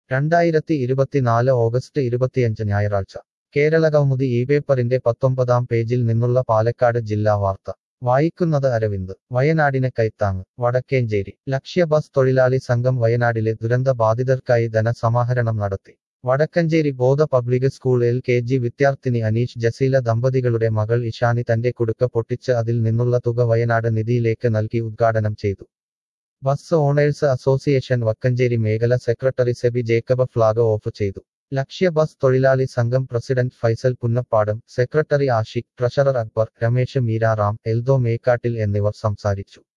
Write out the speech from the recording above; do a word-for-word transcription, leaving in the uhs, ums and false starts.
രണ്ടായിരത്തി ഇരുപത്തിനാല് ഓഗസ്റ്റ് ഇരുപത്തിയഞ്ച് ഞായറാഴ്ച കേരളകൗമുദി ഈ പേപ്പറിന്റെ പത്തൊമ്പതാം പേജിൽ നിന്നുള്ള പാലക്കാട് ജില്ലാ വാർത്ത വായിക്കുന്നത് അരവിന്ദ് വയനാടിന് കൈത്താങ്ങ് വടക്കേഞ്ചേരി ലക്ഷ്യ ബസ് തൊഴിലാളി സംഘം വയനാടിലെ ദുരന്ത ബാധിതർക്കായി ധനസമാഹരണം നടത്തി Vadakkanchery Bodha public school L K G വിദ്യാർത്ഥിനി അനീഷ് ജസീല ദമ്പതികളുടെ മകൾ ഇഷാനി തന്റെ കുടുക്ക പൊട്ടിച്ച് അതിൽ നിന്നുള്ള തുക വയനാട് നിധിയിലേക്ക് നൽകി ഉദ്ഘാടനം ചെയ്തു ബസ് ഓണേഴ്സ് അസോസിയേഷൻ വക്കഞ്ചേരി മേഖല secretary Seby Jacob flag off ചെയ്തു ലക്ഷ്യ ബസ് തൊഴിലാളി സംഘം president Faisal Punnappadam secretary Ashiq treasurer Akbar Ramesh Meeraram Eldho Mekkattil എന്നിവർ സംസാരിച്ചു